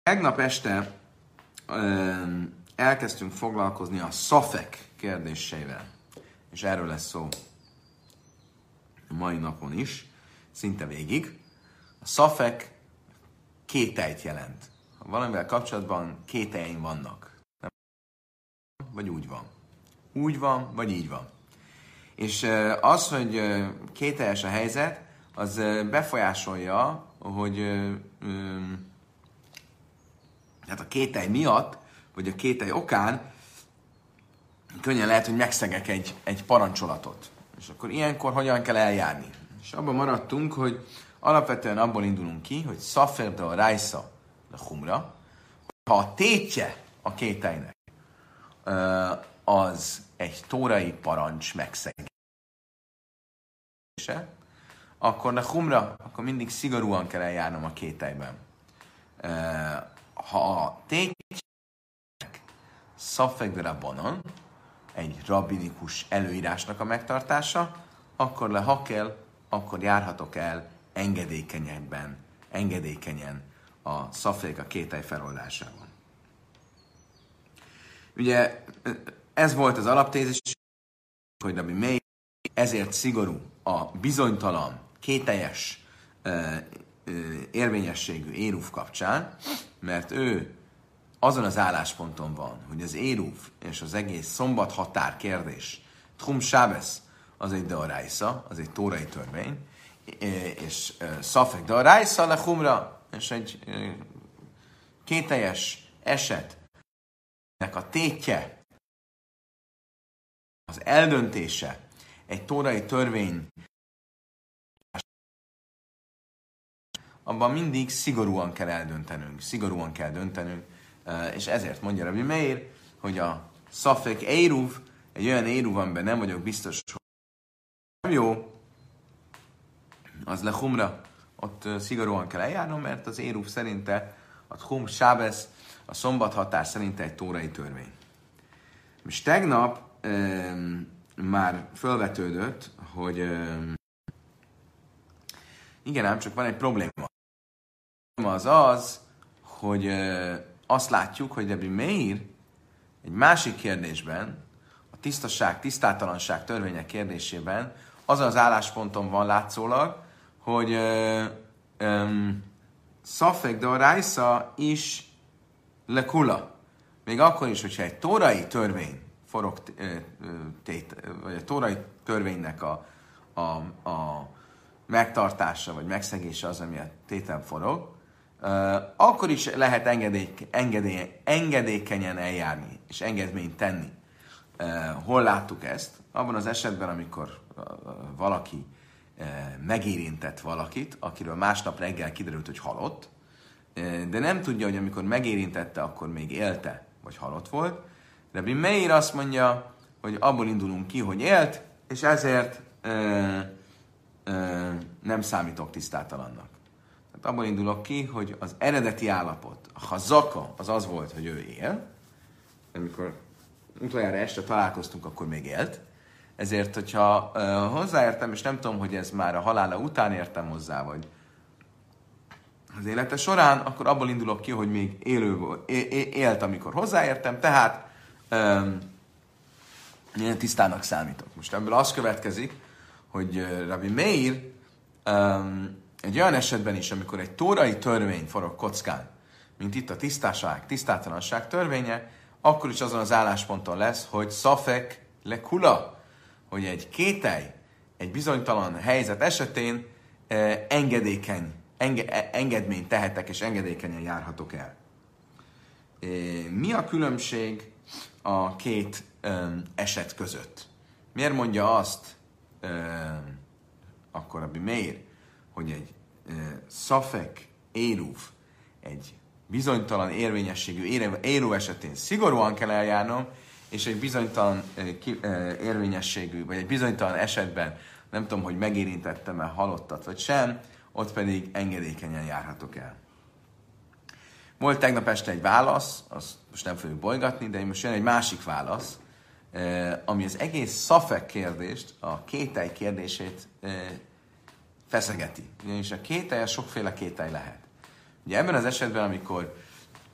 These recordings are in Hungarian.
Tegnap este elkezdtünk foglalkozni a szafek kérdéseivel, és erről lesz szó a mai napon is, szinte végig. A szafek kételyt jelent. Ha valamivel kapcsolatban kételyeim vannak, nem? Vagy úgy van. Úgy van, vagy így van. És az, hogy kételyes a helyzet, az befolyásolja, hogy tehát a kételj miatt, vagy a kételj okán könnyen lehet, hogy megszegek egy parancsolatot. És akkor ilyenkor hogyan kell eljárni? És abban maradtunk, hogy alapvetően abból indulunk ki, hogy szafer de a rájsza de humra, ha a tétje a kételynek az egy tórai parancs megszegése, akkor a humra, akkor mindig szigorúan kell eljárnom a kételyben. Ha a tétje szafek de rabbanon, egy rabbinikus előírásnak a megtartása, akkor akkor járhatok el engedékenyen a szafek a kételj feloldásában. Ugye ez volt az alaptézis, hogy Rabbi Meir ezért szigorú a bizonytalan, kételjes érvényességű éruv kapcsán, mert ő azon az állásponton van, hogy az éruv és az egész szombat határ kérdés, Tchum Sábesz, az egy deorájsza, az egy tórai törvény, és szafek deorájsza le humra, és egy kételjes esetnek a tétje, az eldöntése egy tórai törvény, abban mindig szigorúan kell döntenünk, és ezért mondja Rabbi Meir, hogy a szafek éruv, egy olyan éruv, amiben nem vagyok biztos, hogy nem jó, az le humra, ott szigorúan kell eljárnom, mert az éruv szerinte a Tchum Sábesz, a szombat határ szerinte egy tórai törvény. És tegnap már felvetődött, hogy igen, ám csak van egy probléma. Az, hogy azt látjuk, hogy Rabbi Meir egy másik kérdésben, a tisztaság, tisztátalanság törvények kérdésében azon az állásponton van látszólag, hogy szafek de a rájsza is lekula. Még akkor is, hogyha egy tórai törvény forog vagy a tórai törvénynek a megtartása vagy megszegése az, ami a tétel forog, akkor is lehet engedékenyen eljárni, és engedményt tenni. Hol láttuk ezt? Abban az esetben, amikor valaki megérintett valakit, akiről másnap reggel kiderült, hogy halott, de nem tudja, hogy amikor megérintette, akkor még élte, vagy halott volt. Rabbi Meir azt mondja, hogy abból indulunk ki, hogy élt, és ezért nem számítok tisztátalannak. Tehát abból indulok ki, hogy az eredeti állapot, a hazaka, az volt, hogy ő él. Amikor utoljára este találkoztunk, akkor még élt. Ezért, hogyha hozzáértem, és nem tudom, hogy ez már a halála után értem hozzá, vagy az élete során, akkor abból indulok ki, hogy még élt, amikor hozzáértem, tehát én tisztának számítok. Most ebből az következik, hogy Rabbi Meir egy olyan esetben is, amikor egy tórai törvény forog kockán, mint itt a tisztátalanság törvénye, akkor is azon az állásponton lesz, hogy szafek le kula, hogy egy kételj, egy bizonytalan helyzet esetén engedményt tehetek, és engedékenyen járhatok el. Mi a különbség a két eset között? Miért mondja azt akkor Rabbi Meir, hogy egy szafek éruv, egy bizonytalan érvényességű éruv esetén szigorúan kell eljárnom, és egy bizonytalan érvényességű, vagy egy bizonytalan esetben nem tudom, hogy megérintettem-e halottat, vagy sem, ott pedig engedékenyen járhatok el. Volt tegnap este egy válasz, azt most nem fogjuk bolygatni, de most jön egy másik válasz, ami az egész szafek kérdést, a kételj kérdését feszegeti. Ugyanis a kételj, sokféle kételj lehet. Ugye ebben az esetben, amikor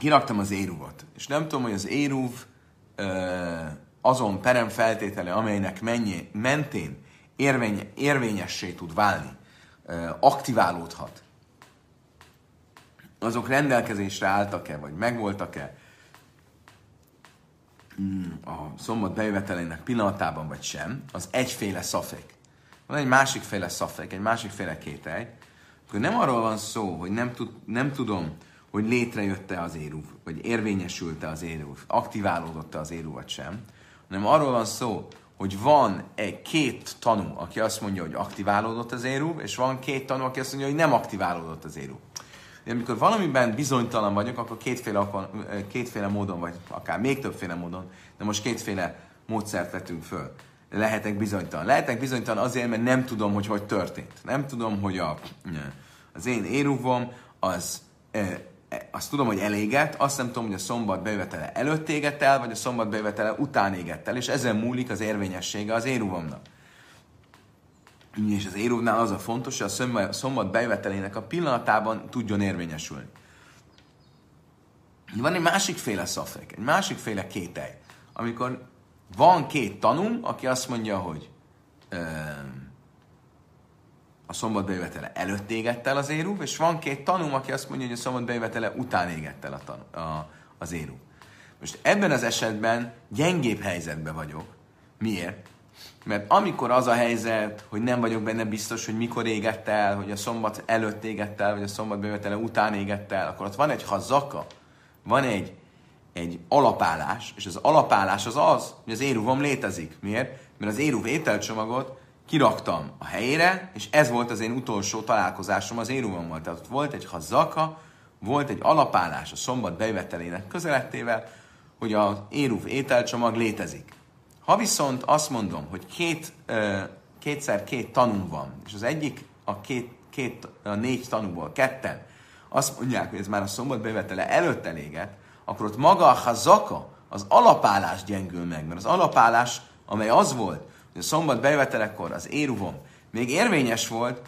kiraktam az éruvot, és nem tudom, hogy az éruv azon perem feltétele, amelynek mentén érvényessé tud válni, aktiválódhat, azok rendelkezésre álltak-e, vagy megvoltak-e a szombat bejövetelének pillanatában, vagy sem, az egyféle szafék. Van egy másikféle szafék, egy másikféle kételj, akkor nem arról van szó, hogy nem tudom, hogy létrejött-e az éruv, vagy érvényesült-e az éruv, aktiválódott-e az éruv, vagy sem, hanem arról van szó, hogy van két tanú, aki azt mondja, hogy aktiválódott az éruv, és van két tanú, aki azt mondja, hogy nem aktiválódott az éruv. De amikor valamiben bizonytalan vagyok, akkor kétféle módon, vagy akár még többféle módon, de most kétféle módszert vetünk föl. Lehetek bizonytalan. Lehetek bizonytalan azért, mert nem tudom, hogy történt. Nem tudom, hogy az én éruvom, azt tudom, hogy elégett, azt nem tudom, hogy a szombat bejövetele előtt égett el, vagy a szombat bejövetele után égett el, és ezen múlik az érvényessége az éruvomnak. És az éruvnál az a fontos, hogy a szombat bejövetelének a pillanatában tudjon érvényesülni. Van egy másikféle szafek, egy másikféle kételj, amikor van két tanú, aki azt mondja, hogy a szombat bejövetele előtt égett el az éruv, és van két tanú, aki azt mondja, hogy a szombat bejövetele után égett el az éruv. Most ebben az esetben gyengébb helyzetben vagyok. Miért? Mert amikor az a helyzet, hogy nem vagyok benne biztos, hogy mikor égett el, hogy a szombat előtt égett el, vagy a szombat bejövetele után égett el, akkor ott van egy hazaka, van egy alapállás, és az alapállás az, hogy az éruvom létezik. Miért? Mert az éruv ételcsomagot kiraktam a helyére, és ez volt az én utolsó találkozásom az éruvommal. Tehát ott volt egy hazaka, volt egy alapállás a szombat bejövetelének közelettével, hogy az éruv ételcsomag létezik. Ha viszont azt mondom, hogy kétszer két tanú van, és az egyik a négy tanúból ketten azt mondják, hogy ez már a szombat bejövetele előtt elégett, akkor ott maga a hazaka, az alapállás gyengül meg, mert az alapállás, amely az volt, hogy a szombat bejövetelekor az éruvom még érvényes volt,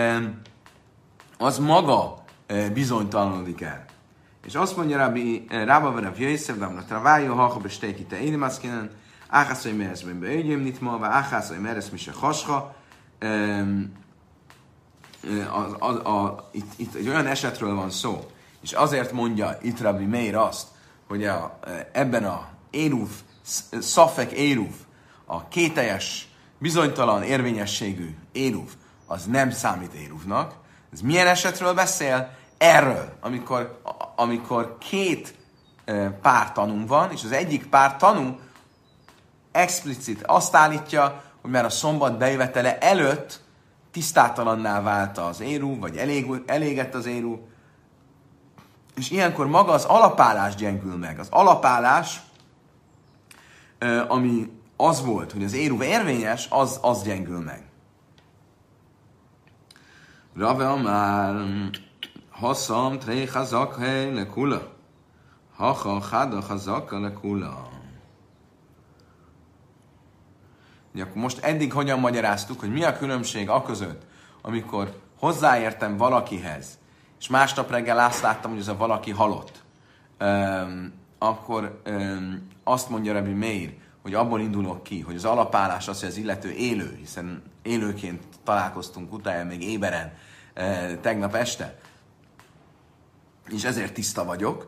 az maga bizonytalanodik el. És azt mondja Rába Verav Jöjszев, Damna Travájó, Hacha Bestékite Édemaszkinen, Áhászai Mereszben beügyém nitma, vagy Áhászai Meresz Mise Hasha. Itt egy olyan esetről van szó, és azért mondja itt Rabbi Meir azt, hogy ebben a éruv, szafek éruv, a kételjes, bizonytalan érvényességű éruv, az nem számít éruvnak. Ez milyen esetről beszél? Erről, amikor két pár tanú van, és az egyik pár tanú explicit azt állítja, hogy már a szombat bejövetele előtt tisztátalanná vált az éruv, vagy elégett az éruv, és ilyenkor maga az alapállás gyengül meg. Az alapállás, ami az volt, hogy az éruv érvényes, az gyengül meg. Rave Amár, haszam tré hazak hely lekula. Hacha hada hazaka lekula. Akkor most eddig hogyan magyaráztuk, hogy mi a különbség aközött, amikor hozzáértem valakihez, és másnap reggel azt láttam, hogy ez a valaki halott. Akkor azt mondja Rabbi Meir, hogy abból indulok ki, hogy az alapállás az, hogy az illető élő, hiszen élőként találkoztunk utána még éberen tegnap este, és ezért tiszta vagyok.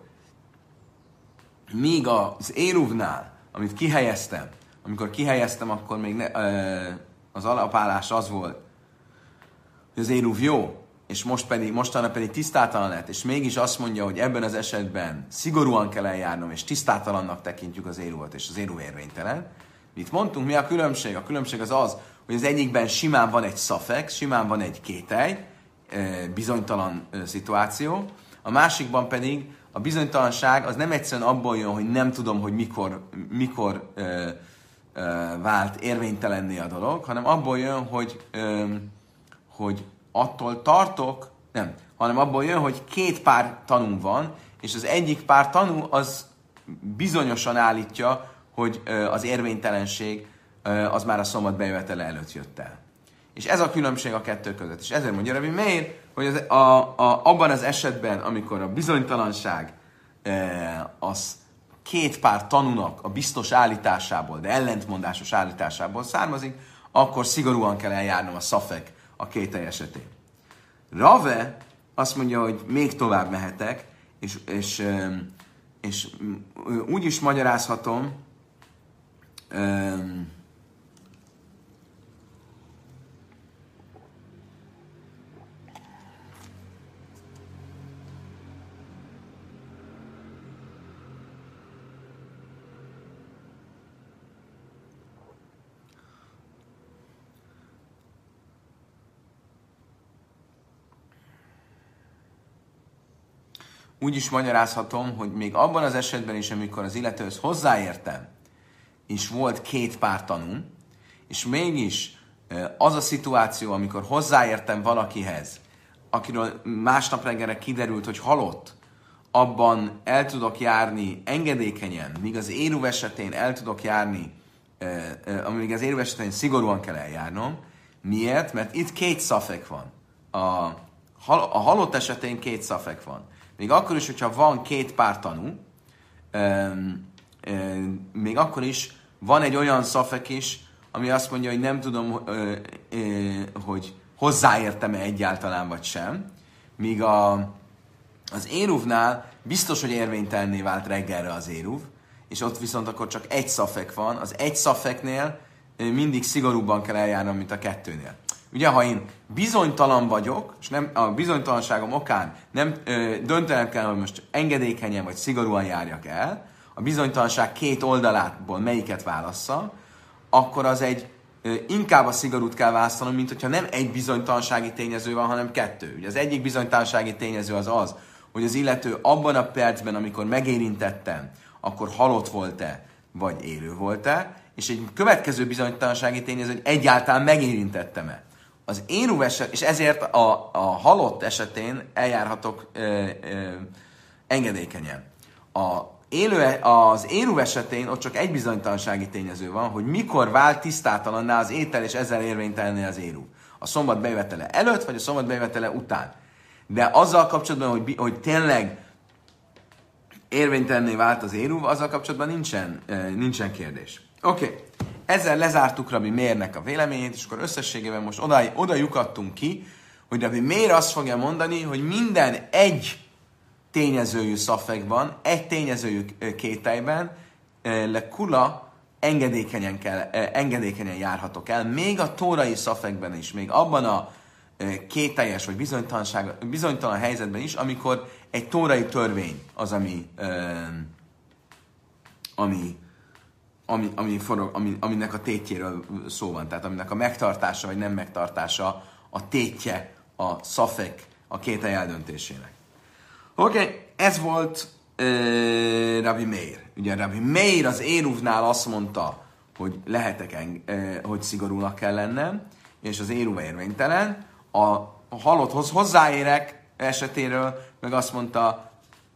Míg az éruvnál, amit kihelyeztem, amikor kihelyeztem, akkor még az alapállás az volt, hogy az éruv jó, és mostanra pedig tisztátalan lett, és mégis azt mondja, hogy ebben az esetben szigorúan kell eljárnom, és tisztátalannak tekintjük az éruvot, és az éruv érvénytelen. Mit mondtunk? Mi a különbség? A különbség az, hogy az egyikben simán van egy szafek, simán van egy kételj, bizonytalan szituáció, a másikban pedig a bizonytalanság az nem egyszerűen abból jön, hogy nem tudom, hogy mikor vált érvénytelenné a dolog, hanem abból jön, hogy attól tartok, hanem abból jön, hogy két pár tanú van, és az egyik pár tanú az bizonyosan állítja, hogy az érvénytelenség az már a szombat bejövetele előtt jött el. És ez a különbség a kettő között. És ezért mondja Rabbi Meir, hogy abban az esetben, amikor a bizonytalanság az két pár tanúnak a biztos állításából, de ellentmondásos állításából származik, akkor szigorúan kell eljárnom a szafek a kételj esetén. Rave azt mondja, hogy még tovább mehetek, és úgy is magyarázhatom, hogy még abban az esetben is, amikor az illetőhöz hozzáértem, és volt két pár tanú, és mégis az a szituáció, amikor hozzáértem valakihez, akiről másnap reggelre kiderült, hogy halott, abban el tudok járni engedékenyen, míg az éruv esetén el tudok járni, amíg az éruv esetén szigorúan kell eljárnom. Miért? Mert itt két szafek van. A halott esetén két szafek van. Még akkor is, hogyha van két pár tanú, még akkor is van egy olyan szafek is, ami azt mondja, hogy nem tudom, hogy hozzáértem-e egyáltalán, vagy sem. Míg az éruvnál biztos, hogy érvénytelenné vált reggelre az éruv, és ott viszont akkor csak egy szafek van. Az egy szafeknél mindig szigorúbban kell eljárnom, mint a kettőnél. Ugye, ha én bizonytalan vagyok, és nem, a bizonytalanságom okán nem döntenem kell, hogy most engedékenyen vagy szigorúan járjak el, a bizonytalanság két oldalából melyiket válasszam, akkor az inkább a szigorút kell választanom, mint hogyha nem egy bizonytalansági tényező van, hanem kettő. Ugye az egyik bizonytalansági tényező az, hogy az illető abban a percben, amikor megérintettem, akkor halott volt-e, vagy élő volt-e, és egy következő bizonytalansági tényező, hogy egyáltalán megérintettem-e. Az éruv eset, és ezért a halott esetén eljárhatok engedékenyen. Az éruv esetén ott csak egy bizonytalansági tényező van, hogy mikor vált tisztátalanná az étel, és ezzel érvénytelenné az éruv. A szombat bejövetele előtt, vagy a szombat bejövetele után. De azzal kapcsolatban, hogy tényleg érvénytelenné vált az éruv, azzal kapcsolatban nincsen kérdés. Oké. Ezzel lezártuk Rabbi Meirnek a véleményét, és akkor összességében most oda lyukadtunk ki, hogy Rabbi Meir azt fogja mondani, hogy minden egy tényezőjű szafekban, egy tényezőjű kételyben le kula engedékenyen járhatok el, még a tórai szafekben is, még abban a kételyes vagy bizonytalan helyzetben is, amikor egy tórai törvény az, aminek a tétjéről szó van, tehát aminek a megtartása vagy nem megtartása a tétje a szafek a kételj eldöntésének. Oké, ez volt Rabbi Meir. Ugye Rabbi Meir az éruvnál azt mondta, hogy hogy szigorúnak kell lennem, és az éruv érvénytelen. A halotthoz hozzáérek esetéről meg azt mondta,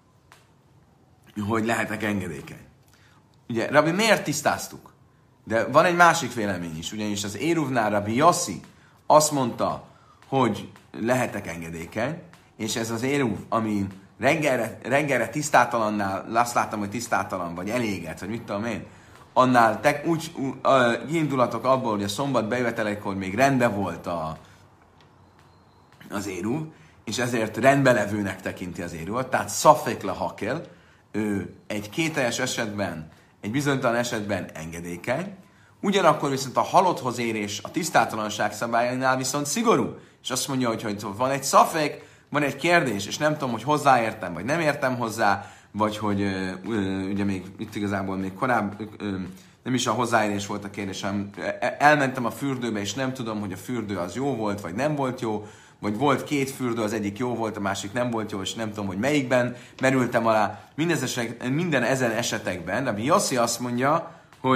hogy lehetek engedékeny. Ugye Rabbi Meir tisztáztuk, de van egy másik vélemény is, ugyanis az éruvnál Rabbi Yossi azt mondta, hogy lehetek engedékeny, és ez az éruv, ami reggelre tisztátalannál, azt láttam, hogy tisztátalan, vagy eléget, vagy mit tudom én, annál úgy indulatok abból, hogy a szombat bejövetelekor még rendben volt az éruv, és ezért rendbelevőnek tekinti az éruvat, tehát szafek le hakel, ő egy kételyes esetben, egy bizonytalan esetben engedékeny, ugyanakkor viszont a halotthoz érés a tisztátalanság szabályainál viszont szigorú, és azt mondja, hogy van egy szafek, van egy kérdés, és nem tudom, hogy hozzáértem, vagy nem értem hozzá, vagy hogy ugye még itt igazából még korábban nem is a hozzáérés volt a kérdés, hanem elmentem a fürdőbe, és nem tudom, hogy a fürdő az jó volt, vagy nem volt jó, vagy volt két fürdő, az egyik jó volt, a másik nem volt jó, és nem tudom, hogy melyikben merültem alá. Minden ezen esetekben, de Yossi azt mondja,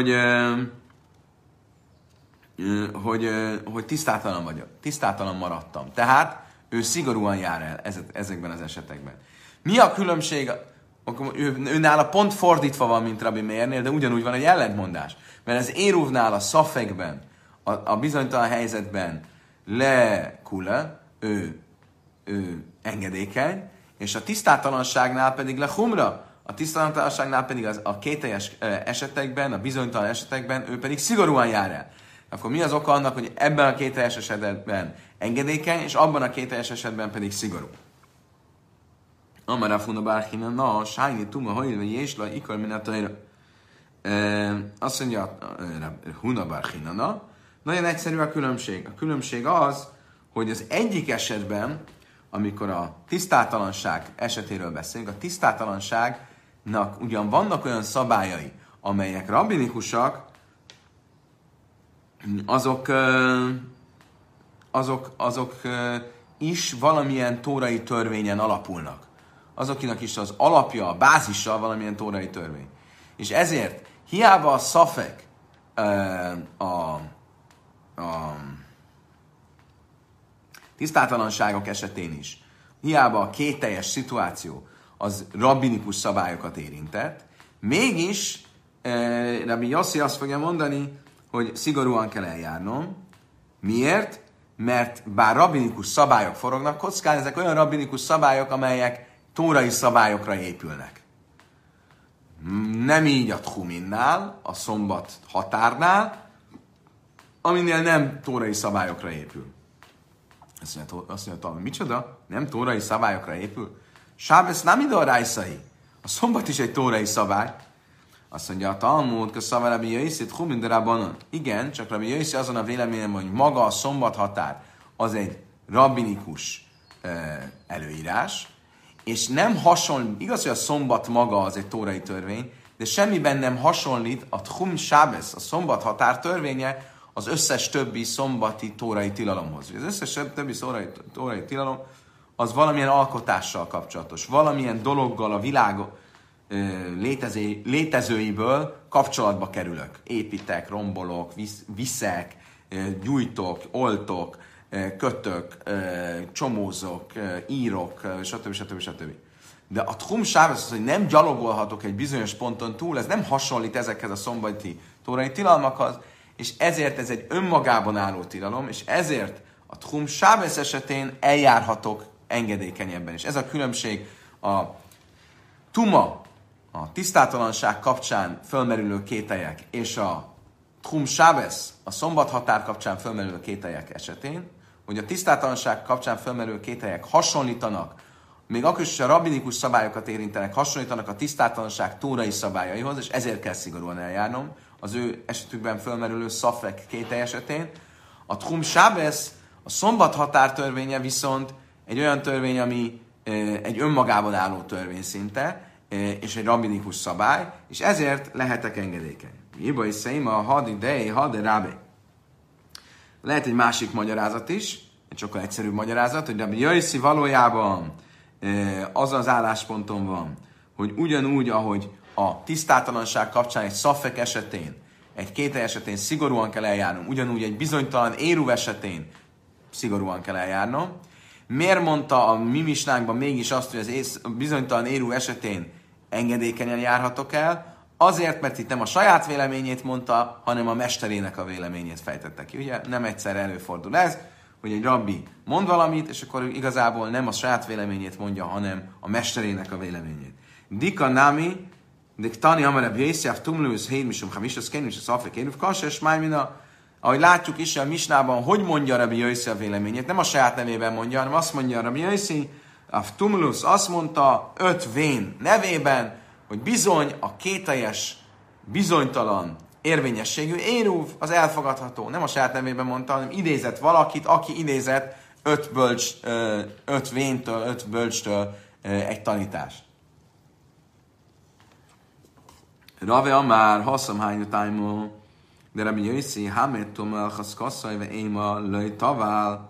hogy tisztátalan vagyok, tisztátalan maradtam. Tehát ő szigorúan jár el ezekben az esetekben. Mi a különbség? Ő nála pont fordítva van, mint Rabbi Meirnél, de ugyanúgy van egy ellentmondás. Mert az éruvnál a szafekben, a bizonytalan helyzetben le kula, ő engedékeny, és a tisztátalanságnál pedig le humra, a tisztalantalanságnál pedig a kételjes esetekben, a bizonytalan esetekben ő pedig szigorúan jár el. Akkor mi az oka annak, hogy ebben a kételjes esetben engedékeny, és abban a kételjes esetben pedig szigorú? Amara funa bárhina, na, sájni tuma, hajlva, jésla, ikar minataira. Azt mondja, huna bárhina, na. Nagyon egyszerű a különbség. A különbség az, hogy az egyik esetben, amikor a tisztátalanság esetéről beszélünk, a tisztátalanságnak ugyan vannak olyan szabályai, amelyek rabbinikusak, azok is valamilyen tórai törvényen alapulnak. Azoknak is az alapja, a bázisa valamilyen tórai törvény. És ezért hiába a szafek a tisztátalanságok esetén is, hiába a kételjes szituáció az rabbinikus szabályokat érintett, mégis Rabbi Yossi azt fogja mondani, hogy szigorúan kell eljárnom. Miért? Mert bár rabbinikus szabályok forognak kockán, ezek olyan rabbinikus szabályok, amelyek tórai szabályokra épülnek. Nem így a Tchuminnál, a szombat határnál, aminél nem tórai szabályokra épül. Azt mondja, micsoda? Nem tórai szabályokra épül? Sábesz nem idorájszai. A szombat is egy tórai szabály. Azt mondja, a Talmud, köszönöm Rabbi Yossi, Tchumin de Rabbanon. Igen, csak Rabbi Yossi azon a véleményem, hogy maga a szombat határ az egy rabbinikus előírás, és nem hasonlít, igaz, hogy a szombat maga az egy tórai törvény, de semmiben nem hasonlít a Tchum Sábesz, a szombat határ törvénye az összes többi szombati tórai tilalomhoz. Az összes többi tórai tilalom az valamilyen alkotással kapcsolatos, valamilyen dologgal a világ létezőiből kapcsolatba kerülök. Építek, rombolok, viszek, gyújtok, oltok, kötök, csomózok, írok, stb. De a Tchum Sábesz az, hogy nem gyalogolhatok egy bizonyos ponton túl, ez nem hasonlít ezekhez a szombati tórai tilalmakhoz, és ezért ez egy önmagában álló tilalom, és ezért a Tchum Sábesz esetén eljárhatok engedékenyebben. És ez a különbség a tuma, a tisztátalanság kapcsán fölmerülő kételyek, és a Tchum Sábesz, a szombat határ kapcsán fölmerülő kételyek esetén, hogy a tisztátalanság kapcsán fölmerülő kételyek hasonlítanak, még akkor is a rabbinikus szabályokat érintenek, hasonlítanak a tisztátalanság tórai szabályaihoz, és ezért kell szigorúan eljárnom az ő esetükben fölmerülő szafek kétely esetén. A Tchum Sábesz, a szombat határ törvénye viszont egy olyan törvény, ami egy önmagában álló törvény szinte, és egy rabbinikus szabály, és ezért lehetek engedékeny. Iba is szeim a hadidei, haderábe. Lehet egy másik magyarázat is, egy sokkal egyszerűbb magyarázat, hogy Rabbi Yossi valójában az az állásponton van, hogy ugyanúgy, ahogy a tisztátalanság kapcsán egy szafek esetén, egy kételj esetén szigorúan kell eljárnom, ugyanúgy egy bizonytalan éruv esetén szigorúan kell eljárnom. Miért mondta a mi misnánkban mégis azt, hogy az bizonytalan éruv esetén engedékenyen járhatok el? Azért, mert itt nem a saját véleményét mondta, hanem a mesterének a véleményét fejtette ki. Ugye nem egyszer előfordul ez, hogy egy rabbi mond valamit, és akkor igazából nem a saját véleményét mondja, hanem a mesterének a véleményét. Dika nami, diktani amarab jészjáv tumlősz hédmisum hamishoz kénus, az afek énuf kasses májmina. Ahogy látjuk is a misnában, hogy mondja Rabbi Yossi a véleményét, nem a saját nevében mondja, hanem azt mondja Rabbi Yossi, a tumlusz azt mondta 5 vén nevében, hogy bizony a kételjes, bizonytalan érvényességű éruv az elfogadható. Nem a saját nevében mondta, hanem idézett valakit, aki idézett 5 véntől, 5 bölcstől egy tanítást. Rave Amár, haszam hányutájmó, de Rabbi Yossi, hamettom el haszkasszaj, ve éma löj tavál.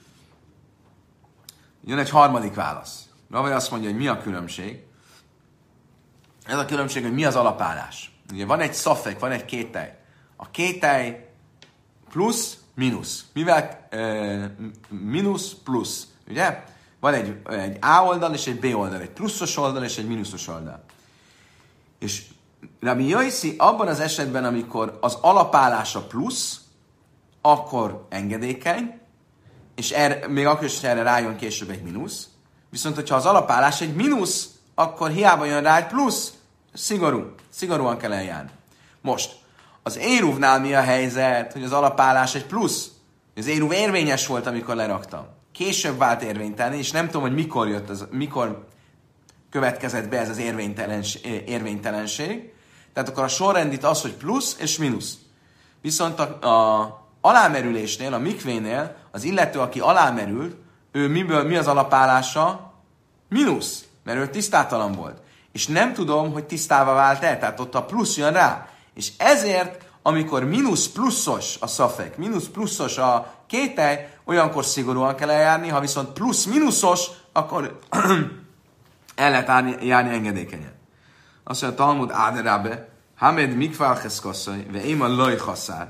Jön egy harmadik válasz. Rave azt mondja, hogy mi a különbség. Ez a különbség, hogy mi az alapállás. Ugye van egy szafek, van egy kételj. A kételj plusz, mínusz. Mivel mínusz, plusz. Ugye? Van egy A oldal és egy B oldal. Egy pluszos oldal és egy mínuszos oldal. És Rabbi Yossi abban az esetben, amikor az alapállása plusz, akkor engedékeny, és még akkor is erre rájön később egy mínusz. Viszont, hogyha az alapállás egy mínusz, akkor hiába jön rá egy plusz, szigorúan kell eljárni. Most, az éruvnál mi a helyzet, hogy az alapállás egy plusz? Az éruv érvényes volt, amikor leraktam. Később vált érvénytelen, és nem tudom, hogy mikor következett be ez az érvénytelenség. Tehát akkor a sorrendit az, hogy plusz és mínusz. Viszont a alámerülésnél, a mikvénél az illető, aki alámerült, mi az alapállása? Mínusz, mert ő tisztátalan volt. És nem tudom, hogy tisztáva vált-e, tehát ott a plusz jön rá. És ezért, amikor mínusz pluszos a szafek, mínusz pluszos a kételj, olyankor szigorúan kell eljárni, ha viszont plusz mínuszos, akkor el lehet járni engedékenyen. Azt mondja, Talmud Áderábe, Hamed mikvál cheszkasszai, ve éma loj haszár.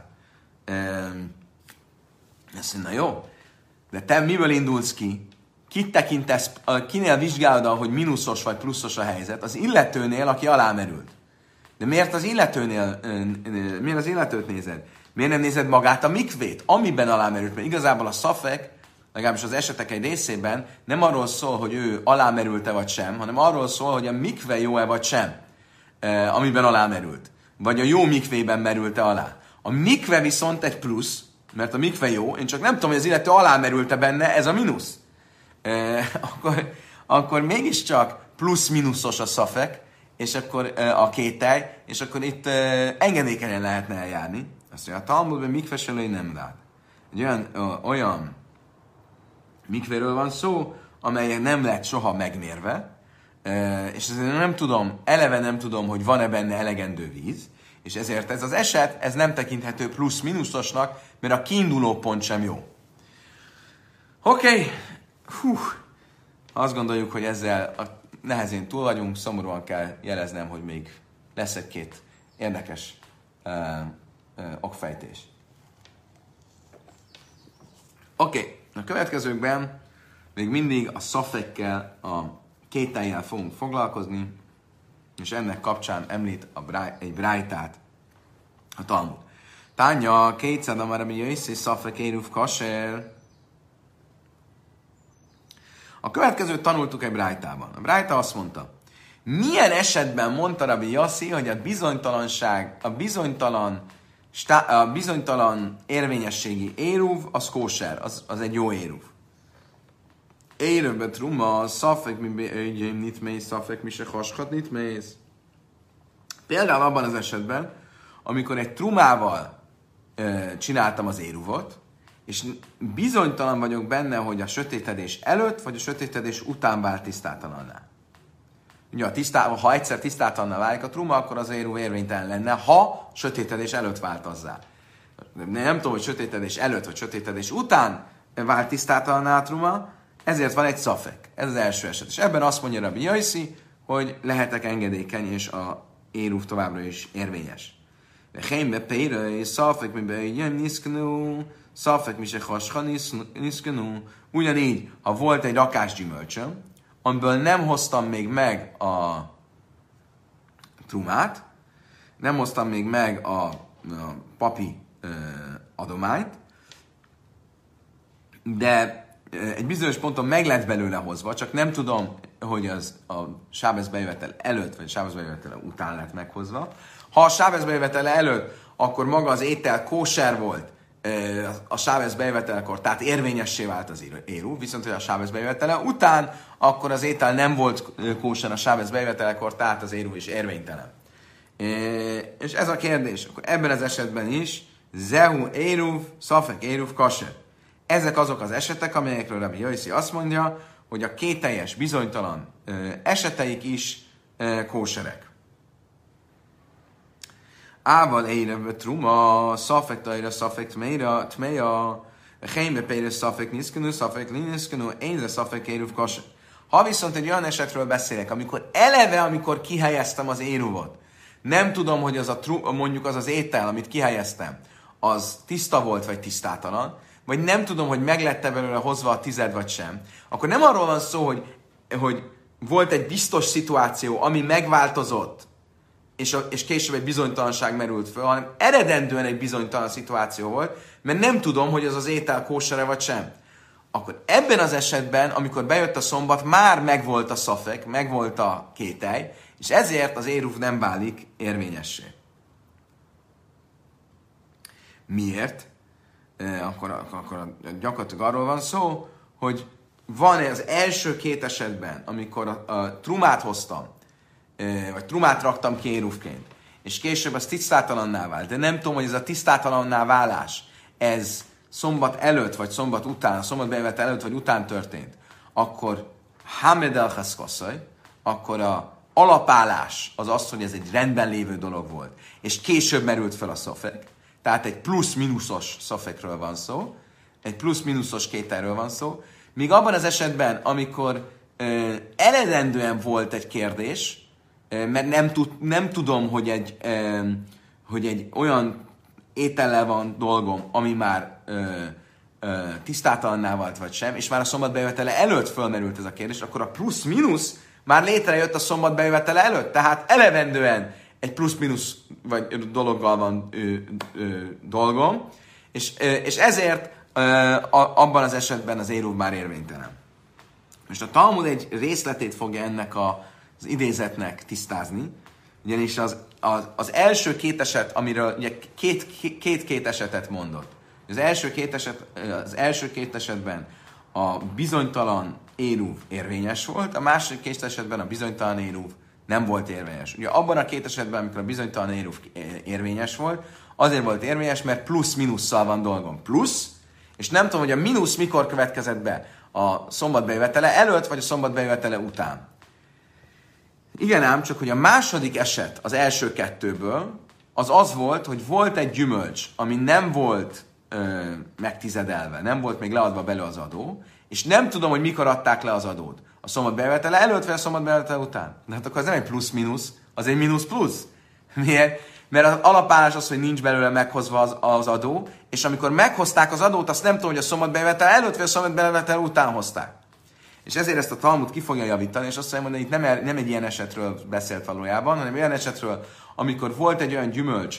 Azt mondja, jó, de te miből indulsz ki? Kit tekintesz, kinél vizsgálod, hogy mínuszos vagy pluszos a helyzet? Az illetőnél, aki alámerült. De miért az illetőt nézed? Miért nem nézed magát a mikvét, amiben alámerült? Mert igazából a szafek, legalábbis az esetek egy részében nem arról szól, hogy ő alámerült-e vagy sem, hanem arról szól, hogy a mikve jó-e vagy sem, amiben alámerült. Vagy a jó mikvében merült-e alá. A mikve viszont egy plusz, mert a mikve jó, én csak nem tudom, hogy az illető alámerült-e benne, ez a mínusz. Akkor mégiscsak plusz-mínuszos a szafek, és akkor a kételj, és akkor itt engedékenyen lehetne eljárni. Azt mondja, a Talmudban mikveselői nem rád. Egy olyan mikvéről van szó, amely nem lett soha megmérve, és ezért eleve nem tudom, hogy van-e benne elegendő víz, és ezért ez az eset, ez nem tekinthető plusz-mínuszosnak, mert a kiinduló pont sem jó. Oké. Azt gondoljuk, hogy ezzel nehezén túl vagyunk, szomorúan kell jeleznem, hogy még lesz egy-két érdekes okfejtés. Oké. A következőkben még mindig a szafekkel, a kétellyel fogunk foglalkozni, és ennek kapcsán említ egy brájtát a Talmud. Tánya, kétszer a Rabbi Yossi szafek éruf kasher. A következőt tanultuk egy brájtában. A brájta azt mondta, milyen esetben mondta Rabbi Yossi, hogy a bizonytalan érvényességi éruv, az kóser, az egy jó éruv. Érőbe truma, szafek mi nit mész, szafek mi se haskat nit mész. Például abban az esetben, amikor egy trumával csináltam az éruvot, és bizonytalan vagyok benne, hogy a sötétedés előtt, vagy a sötétedés után vált tisztátalanná. Ugye, ha egyszer tisztátalanná válik a truma, akkor az éruv érvénytelen lenne, ha sötétedés előtt vált azzá. Nem tudom, hogy sötétedés előtt, vagy sötétedés után vált tisztátalanná a truma, ezért van egy szafek. Ez az első eset. És ebben azt mondja Rabbi Yossi, hogy lehetek engedékeny, és a éruv továbbra is érvényes. De hénybe pére, szafek mibe jöjjön niszknú, szafek mi se hasha niszknú. Ugyanígy, ha volt egy rakásgyümölcsöm, amiből nem hoztam még meg a trumát, nem hoztam még meg a papi adományt, de egy bizonyos ponton meg lett belőle hozva, csak nem tudom, hogy az a sábesz bejövetel előtt, vagy a sábesz bejövetel után lett meghozva. Ha a sábesz bejövetel előtt, akkor maga az étel kóser volt a sábesz bejövetelkor, tehát érvényessé vált az éruv, viszont hogy a sábesz bejövetele után, akkor az étel nem volt kóser a sábesz bejövetelkor, tehát az éruv is érvénytelen. És ez a kérdés, akkor ebben az esetben is zehu éruv, szafek éruv kasher. Ezek azok az esetek, amelyekről Rabbi Yossi azt mondja, hogy a kételjes, bizonytalan eseteik is kóserek. Ával éjre truma, szafek tajra, szafek tmeja, hénybe pére szafek niszkenú, szafek liniszkenú, énre szafek éruv kasher. Ha viszont egy olyan esetről beszélek, amikor kihelyeztem az éruvot, nem tudom, hogy az mondjuk az étel, amit kihelyeztem, az tiszta volt, vagy tisztátalan, vagy nem tudom, hogy meg lett-e belőle hozva a tized, vagy sem, akkor nem arról van szó, hogy volt egy biztos szituáció, ami megváltozott, és később egy bizonytalanság merült föl, hanem eredendően egy bizonytalan szituáció volt, mert nem tudom, hogy az étel kósere vagy sem. akkor ebben az esetben, amikor bejött a szombat, már megvolt a szafek, megvolt a kételj, és ezért az éruv nem válik érvényessé. Miért? Akkor gyakorlatilag arról van szó, hogy van az első két esetben, amikor a trumát hoztam, vagy trumát raktam ki éruvként, és később az tisztátalanná vált, de nem tudom, hogy ez a tisztátalanná válás, ez szombat előtt, vagy szombat után, szombat bejövetel előtt, vagy után történt, akkor hamed el chaszkaszaj, akkor a alapállás az az, hogy ez egy rendben lévő dolog volt, és később merült fel a szafek, tehát egy plusz-minuszos szafekről van szó, egy plusz-minuszos kételről van szó, míg abban az esetben, amikor eredendően volt egy kérdés, mert nem tudom, hogy egy olyan étellel van dolgom, ami már tisztátalanná vált vagy sem, és már a szombat bejövetele előtt fölmerült ez a kérdés, akkor a plusz-minusz már létrejött a szombat bejövetele előtt, tehát elevendően egy plusz-minusz vagy dologgal van dolgom, és ezért abban az esetben az éruv már érvénytelen. Most a Talmud egy részletét fogja ennek az idézetnek tisztázni, ugyanis az első két eset, amiről ugye két esetet mondott. Az első két esetben a bizonytalan éruv érvényes volt, a második két esetben a bizonytalan éruv nem volt érvényes. Ugye abban a két esetben, amikor a bizonytalan éruv érvényes volt, azért volt érvényes, mert plusz-minusszal van dolgom. Plusz, és nem tudom, hogy a mínusz mikor következett be, a szombat bejövetele előtt, vagy a szombat bejövetele után. Igen ám, csak hogy a második eset az első kettőből, az volt, hogy volt egy gyümölcs, ami nem volt megtizedelve, nem volt még leadva belőle az adó, és nem tudom, hogy mikor adták le az adót. A szombat bejövetele előtt, vagy a szombat bejövetele után. De hát akkor az nem egy plusz-minusz, az egy mínusz-plusz. Miért? Mert az alapállás az, hogy nincs belőle meghozva az adó, és amikor meghozták az adót, azt nem tudom, hogy a szombat bejövetele előtt, vagy a szombat bejövetele után hozták. És ezért ezt a Talmud ki fogja javítani, és azt mondja, hogy itt nem egy ilyen esetről beszélt valójában, hanem olyan esetről, amikor volt egy olyan gyümölcs,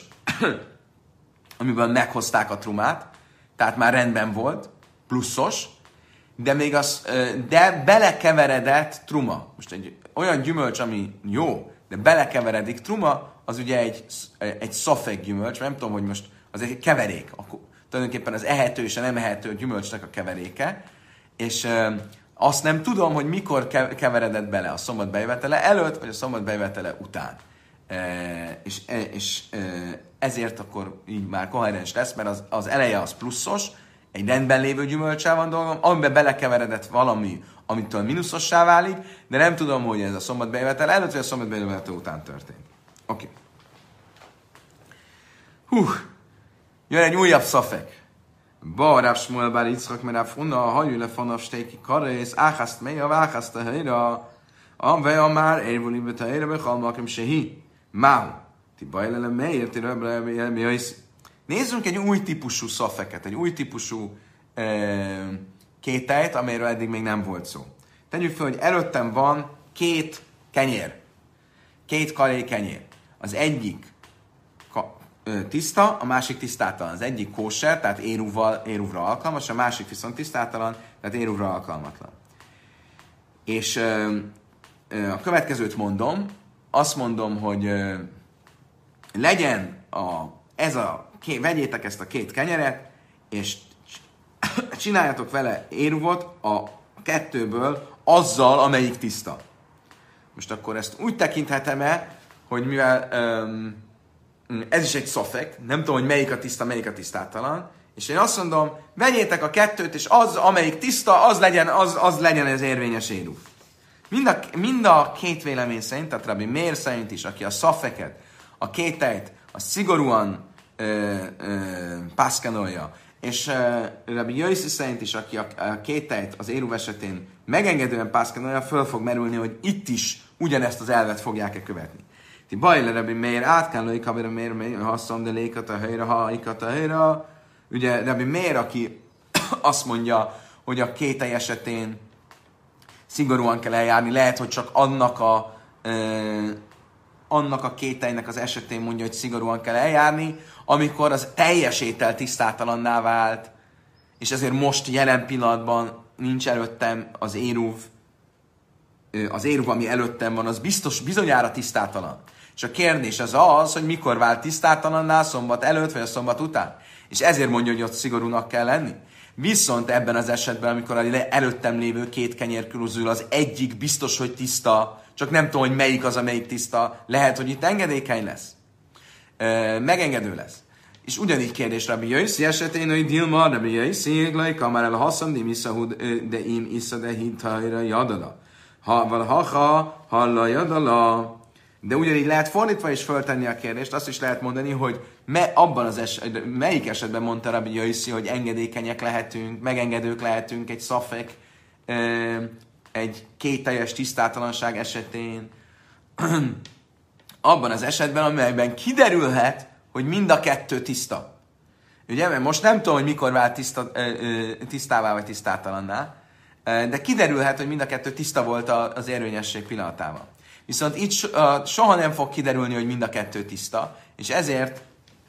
amiben meghozták a trumát, tehát már rendben volt, pluszos, de belekeveredett truma. Most egy olyan gyümölcs, ami jó, de belekeveredik truma, az ugye egy szafek gyümölcs, nem tudom, hogy most az egy keverék, akkor tulajdonképpen az ehető és a nem ehető gyümölcsnek a keveréke, és azt nem tudom, hogy mikor keveredett bele, a szombat bejövetele előtt, vagy a szombat bejövetele után. És ezért akkor így már koherens lesz, mert az eleje az pluszos, egy rendben lévő gyümölcsel van dolgom, amiben belekeveredett valami, amitől minuszossá válik, de nem tudom, hogy ez a szombat bejövetele előtt, vagy a szombat bejövetele után történt. Oké. Jön egy újabb szafek. Ba, Rav Shmuel bar Yitzchak, mert Rav Huna, hajjú le fanav stéki karész, áhaszt meja, váhaszt a helyra, amveja már, érvuli bet a helyra, bechalmakim sehi. Máhu. Ti bajlele meért, ti röbre, mi jöjsz. Nézzünk egy új típusú szafeket, egy új típusú kételyt, amelyről eddig még nem volt szó. Tegyük fel, hogy előttem van két kenyér. Két karé kenyér. Az egyik tiszta, a másik tisztátalan. Az egyik kóser, tehát éruvra alkalmas, a másik viszont tisztátalan, tehát éruvra alkalmatlan. És a következőt mondom, azt mondom, hogy legyen vegyétek ezt a két kenyeret, és csináljatok vele éruvot a kettőből azzal, amelyik tiszta. Most akkor ezt úgy tekinthetem-e, hogy mivel ez is egy szafek, nem tudom, hogy melyik a tiszta, melyik a tisztátalan, és én azt mondom, vegyétek a kettőt, és az, amelyik tiszta, az legyen az érvényes éruv. Mind a két vélemény szerint, tehát Rabbi Meir szerint is, aki a szafeket, a kételyt, a szigorúan pászkanolja, és Rabbi Yossi szerint is, aki a kételyt az éruv esetén megengedően pászkanolja, föl fog merülni, hogy itt is ugyanezt az elvet fogják-e követni. Ti bajle Rabbi Meir átkánlói kabira Meir hasszam, de lékat a helyre, ha ikat a helyre. Ugye Rabbi Meir, aki azt mondja, hogy a kétely esetén szigorúan kell eljárni, lehet, hogy csak annak a kételynek az esetén mondja, hogy szigorúan kell eljárni, amikor az teljes étel tisztátalanná vált, és ezért most jelen pillanatban nincs előttem az éruv, ami előttem van, az bizonyára tisztátalan. És a kérdés az, hogy mikor vált tisztátalanná, szombat előtt vagy a szombat után. És ezért mondja, hogy ott szigorúnak kell lenni. Viszont ebben az esetben, amikor előttem lévő két kenyér közül az egyik biztos, hogy tiszta, csak nem tudom, hogy melyik az, amelyik tiszta, lehet, hogy itt engedékeny lesz. Megengedő lesz. És ugyanígy kérdés Rabbi Yossi esetén, hogy Dilma, Rabbi Yossi, kamar el haszam, dim iszahud, de im isza, de hintajra jadala. Ha halla jadala. De ugyanígy lehet fordítva is föltenni a kérdést, azt is lehet mondani, hogy melyik esetben mondta Rabbi Yossi, hogy engedékenyek lehetünk, megengedők lehetünk egy szafek, egy kételjes tisztátalanság esetén. Abban az esetben, amelyben kiderülhet, hogy mind a kettő tiszta. Ugye, mert most nem tudom, hogy mikor vált tisztává vagy tisztátalanná, de kiderülhet, hogy mind a kettő tiszta volt az érvényesség pillanatában. Viszont itt soha nem fog kiderülni, hogy mind a kettő tiszta, és ezért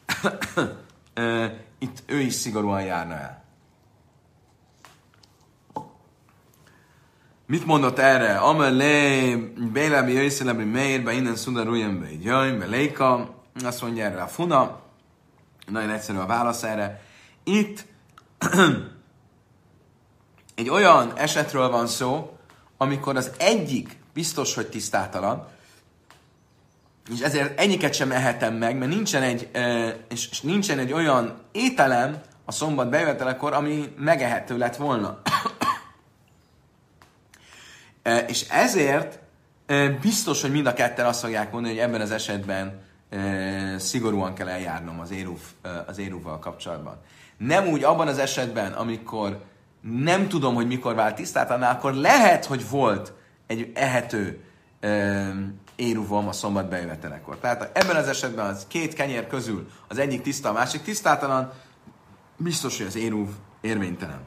itt ő is szigorúan járna el. Mit mondott erre? Amelé, Bélebi Jöjszelebi Meirbe, innen Szudarujembe, Jöjjön, Beléka, azt mondja erre a Funa. Nagyon egyszerű a válasz erre. Itt egy olyan esetről van szó, amikor az egyik biztos, hogy tisztátalan, és ezért egyiket sem ehetem meg, mert nincsen egy olyan ételem a szombat bejövetelekor, ami megehető lett volna. És ezért biztos, hogy mind a ketten azt fogják mondani, hogy ebben az esetben szigorúan kell eljárnom az érúvval kapcsolatban. Nem úgy abban az esetben, amikor nem tudom, hogy mikor vált tisztátalan, akkor lehet, hogy volt egy ehető érúvom a szombat bejövetelekor. Tehát ebben az esetben az két kenyér közül az egyik tiszta, a másik tisztátalan, biztos, hogy az érúv érvénytelen.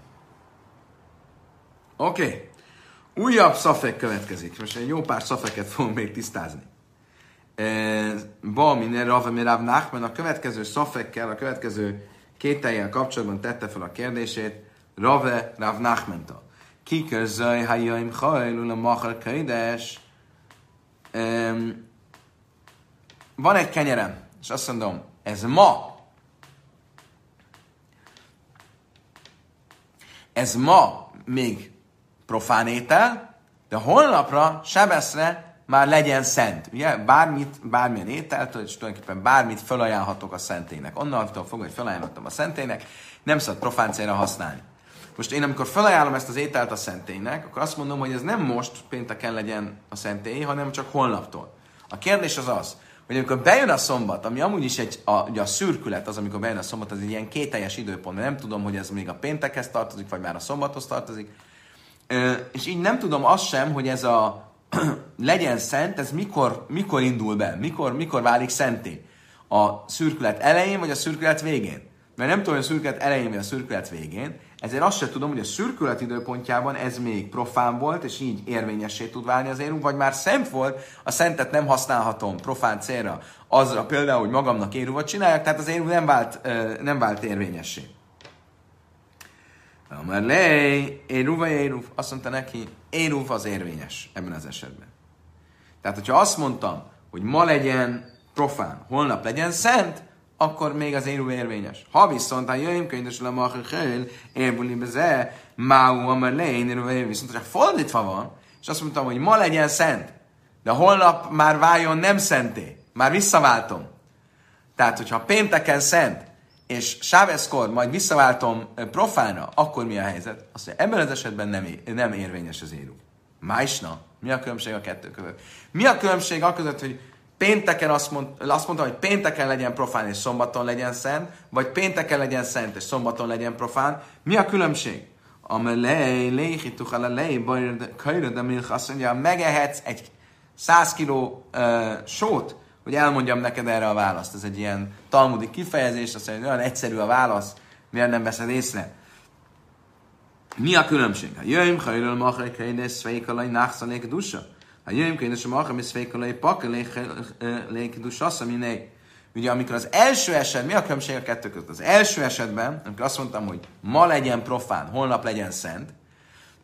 Oké. Újabb szafek következik. Most egy jó pár szafeket fogunk még tisztázni. Balminer Rav Nachman a következő szafekkel, a következő kételjel kapcsolatban tette fel a kérdését Rav Nachmantól. Kiközöj hajaim hajlul a machar kaides. Van egy kenyerem, és azt mondom, ez ma még profán étel, de holnapra, sebeszre már legyen szent. Ugye, bármilyen ételtől, és tulajdonképpen bármit felajánlhatok a szentélynek. Onnantól fogva, hogy felajánlottam a szentélynek, nem szabad profán célra használni. Most én, amikor felajánlom ezt az ételt a szentélynek, akkor azt mondom, hogy ez nem most pénteken legyen a szentély, hanem csak holnaptól. A kérdés az, hogy amikor bejön a szombat, ami amúgy is a szürkület az, amikor bejön a szombat, az egy ilyen kételjes időpont, mert nem tudom, hogy ez még a péntekhez tartozik, vagy már a szombathoz tartozik. És így nem tudom azt sem, hogy ez a legyen szent, ez mikor indul be, mikor válik szenté. A szürkület elején, vagy a szürkület végén. Mert nem tudom, hogy a szürkület elején, vagy a szürkület végén, ezért azt sem tudom, hogy a szürkület időpontjában ez még profán volt, és így érvényessé tud válni az érúv, vagy már szent volt, a szentet nem használhatom profán célra, azra például, hogy magamnak érúvat csináljak, tehát az érúv nem vált érvényessé. Mert érúv, azt mondta neki, érúv az érvényes ebben az esetben. Tehát, hogyha azt mondtam, hogy ma legyen profán, holnap legyen szent, akkor még az érúv érvényes. Ha viszont a jöjjön könyves le machel, érbuli beze, máu amelén, érúv viszont csak fordítva van, és azt mondtam, hogy ma legyen szent, de holnap már váljon nem szenté, már visszaváltom. Tehát, hogyha pénteken szent, és sáveszkor majd visszaváltom profánra, akkor mi a helyzet? Azt mondja, ebben az esetben nem érvényes az érúv. Májsna, mi a különbség a kettő között? Mi a különbség a között, hogy pénteken azt mondta, hogy pénteken legyen profán és szombaton legyen szent, vagy pénteken legyen szent és szombaton legyen profán? Mi a különbség? Azt mondja, megehetsz egy 100 kiló sót, hogy elmondjam neked erre a választ. Ez egy ilyen talmudi kifejezés, azt mondja, hogy olyan egyszerű a válasz, miért nem veszed észre? Mi a különbség? Ha jöjjön, ha jöjjön, machar kaides, szveikalai, nachszalék dusa. Ha jöjjön, kaides, machar, mi szveikalai, pakelék dusa, szaminé. Ugye, amikor az első eset, mi a különbség a kettő között? Az első esetben, amikor azt mondtam, hogy ma legyen profán, holnap legyen szent,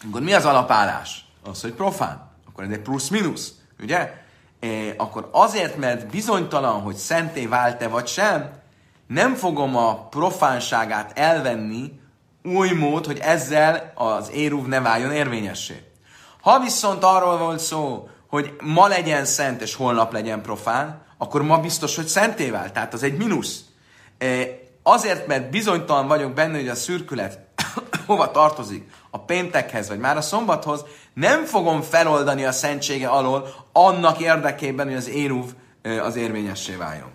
Akkor mi az alapállás? Az, hogy profán. Akkor ez egy plusz-minusz, ugye? Akkor azért, mert bizonytalan, hogy szenté vált-e vagy sem, nem fogom a profánságát elvenni új mód, hogy ezzel az éruv ne váljon érvényessé. Ha viszont arról volt szó, hogy ma legyen szent és holnap legyen profán, akkor ma biztos, hogy szenté vált. Tehát az egy mínusz. Azért, mert bizonytalan vagyok benne, hogy a szürkület hova tartozik, a péntekhez, vagy már a szombathoz, nem fogom feloldani a szentsége alól annak érdekében, hogy az éruv az érvényessé váljon.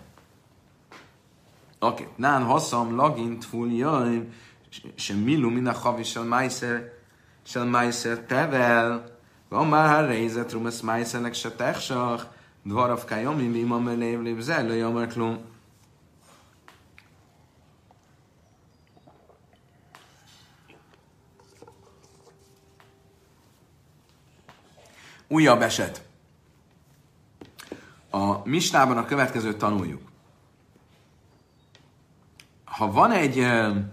Oké. Nán haszam lagint fuljaim, sem millu minna havi sel májszer tevel, van már rézet rum, ezt májszernek se techsach, dvarav kájomi, mi ma melévlév zellő jamarklum. Újabb eset. A Misnában a következőt tanuljuk. Ha van egy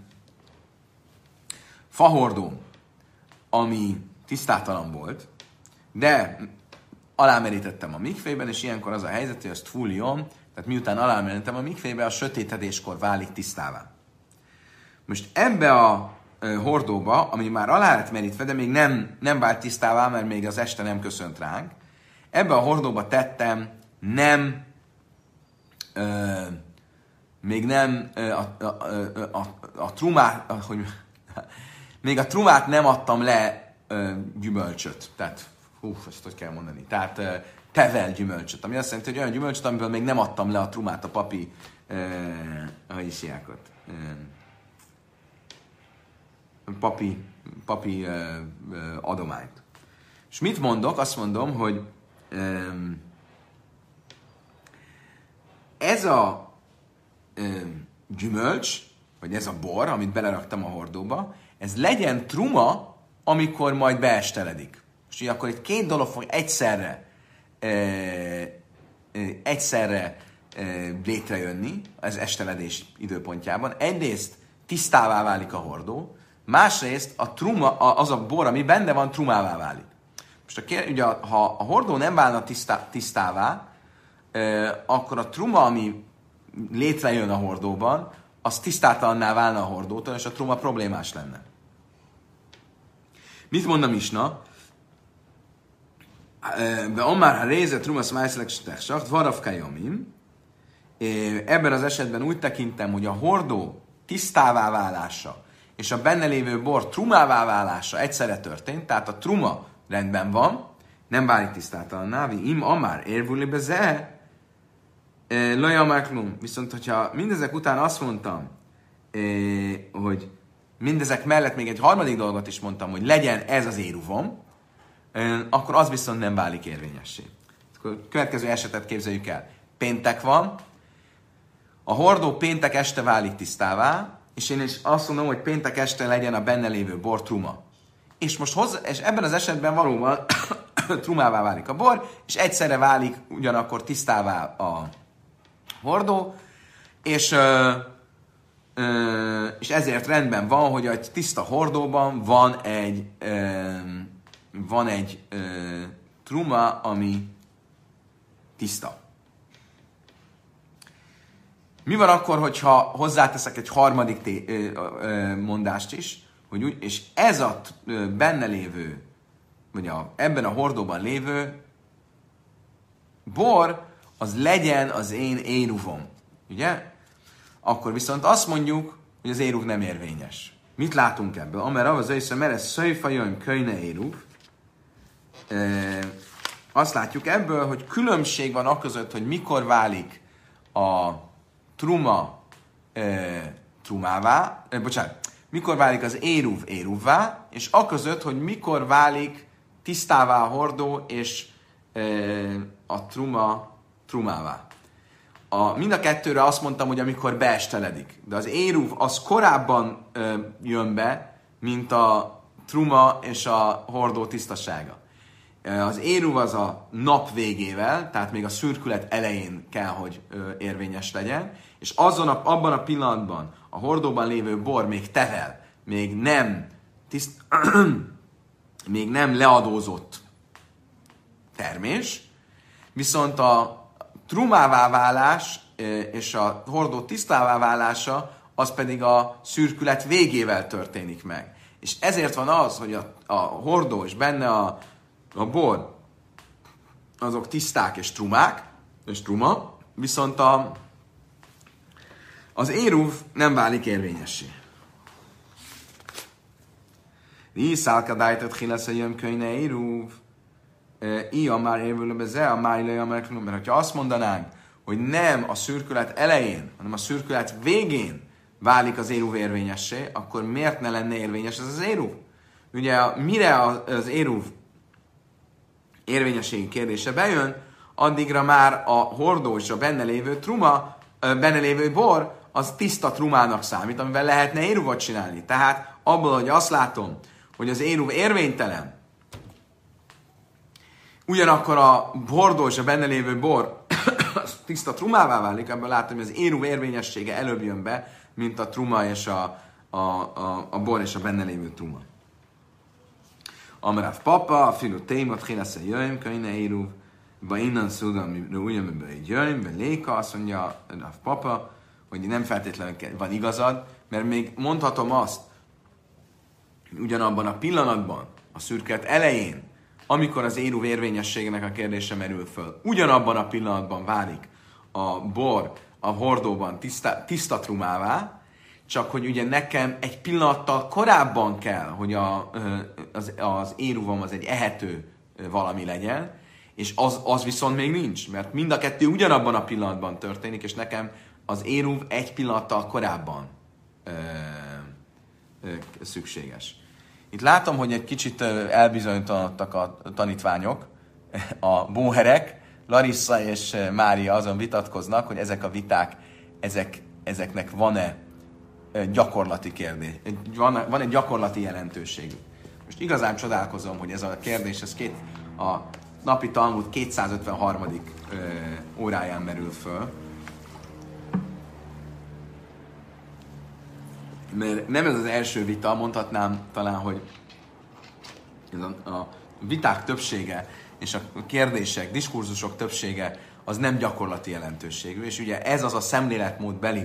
fahordó, ami tisztátalan volt, de alámerítettem a mikvében, és ilyenkor az a helyzet, hogy azt fúljon, tehát miután alámerítettem a mikvébe, a sötétedéskor válik tisztává. Most ebbe a hordóba, ami már alá lett merítve, de még nem vált tisztává, mert még az este nem köszönt ránk, ebbe a hordóba tettem még nem a trumát, még a trumát nem adtam le gyümölcsöt. Tehát, ezt hogy kell mondani? Tehát tevel gyümölcsöt, ami azt jelenti, hogy olyan gyümölcsöt, amiből még nem adtam le a trumát, a papi adományt. És mit mondok? Azt mondom, hogy ez a gyümölcs, vagy ez a bor, amit beleraktam a hordóba, ez legyen truma, amikor majd beesteledik. És ugye akkor itt két dolog fog egyszerre létrejönni az esteledés időpontjában. Egyrészt tisztává válik a hordó, másrészt a truma, az a bor, ami benne van, trumává válik. Most ugye, ha a hordó nem válna tisztává, akkor a truma, ami létrejön a hordóban, az tisztátalanná válna a hordótól, és a truma problémás lenne. Mit mond a Misna? De omár ha rézet truma szmájszlek stechsach, dvarav kajomim. Ebben az esetben úgy tekintem, hogy a hordó tisztává válása és a benne lévő bor trumává válása egyszerre történt, tehát a truma rendben van, nem válik tisztátalanná, im amár érvuli beze, lajamáklum. Viszont, hogyha mindezek után azt mondtam, hogy mindezek mellett még egy harmadik dolgot is mondtam, hogy legyen ez az éruvom, akkor az viszont nem válik érvényessé. Akkor következő esetet képzeljük el. Péntek van, a hordó péntek este válik tisztává, és én is azt mondom, hogy péntek este legyen a benne lévő bor truma. És most és ebben az esetben valóban trumává válik a bor, és egyszerre válik ugyanakkor tisztává a hordó, és ezért rendben van, hogy egy tiszta hordóban van egy truma, ami tiszta. Mi van akkor, hogyha hozzáteszek egy harmadik mondást is, hogy és ez a benne lévő, vagy ebben a hordóban lévő bor, az legyen az én éruvom. Ugye? Akkor viszont azt mondjuk, hogy az éruv nem érvényes. Mit látunk ebből? Amer az észre, mert ez szöjfajon könyne éruv. Azt látjuk ebből, hogy különbség van aközött, hogy mikor válik a truma trumává, mikor válik az éruv éruvvá, és aközött, hogy mikor válik tisztává a hordó, és a truma trumává. Mind a kettőre azt mondtam, hogy amikor beesteledik. De az éruv az korábban jön be, mint a truma és a hordó tisztasága. Az éruv az a nap végével, tehát még a szürkület elején kell, hogy érvényes legyen, és abban a pillanatban a hordóban lévő bor még tevel, még még nem leadózott termés, viszont a trumává válás és a hordó tisztává válása az pedig a szürkület végével történik meg. És ezért van az, hogy a hordó és benne a bor azok tiszták és trumák, és truma, viszont az éruv nem válik érvényessé. Iszálkadájtett hilasz jömkönyne éruv, ilyen már érvülöbe ze, a májlai, mert ha azt mondanánk, hogy nem a szürkület elején, hanem a szürkület végén válik az éruv érvényessé, akkor miért ne lenne érvényes ez az éruv? Ugye mire az éruv érvényességi kérdése bejön, addigra már a hordó és a benne lévő bor, az tiszta trumának számít, amivel lehetne éruvot csinálni. Tehát abból, hogy azt látom, hogy az éruv érvénytelen, ugyanakkor a hordó és a benne lévő bor tiszta trumává válik, ebből látom, hogy az éruv érvényessége előbb jön be, mint a truma és a bor és a benne lévő truma. Amarav papa, a filu témat, hilasze jöjjön, könyne éruv, ba innen szúdom, ugyanből egy jöjjön, vagy léka, azt mondja Rav papa, hogy nem feltétlenül van igazad, mert még mondhatom azt, ugyanabban a pillanatban, a szürkület elején, amikor az éruv érvényességének a kérdése merül föl, ugyanabban a pillanatban válik a bor a hordóban tiszta trumává, csak hogy ugye nekem egy pillanattal korábban kell, hogy az éruvom az egy ehető valami legyen, és az viszont még nincs, mert mind a kettő ugyanabban a pillanatban történik, és nekem az éruv egy pillanattal korábban szükséges. Itt látom, hogy egy kicsit elbizonytalanodtak a tanítványok, a bóherek, Larissa és Mária azon vitatkoznak, hogy ezek a viták, ezeknek van-e gyakorlati kérdés, van egy gyakorlati jelentőségük. Most igazán csodálkozom, hogy ez a kérdés, a napi Talmud 253. Óráján merül föl. Mert nem ez az első vita, mondhatnám talán, hogy ez a viták többsége és a kérdések, diskurzusok többsége az nem gyakorlati jelentőségű, és ugye ez az a szemléletmódbeli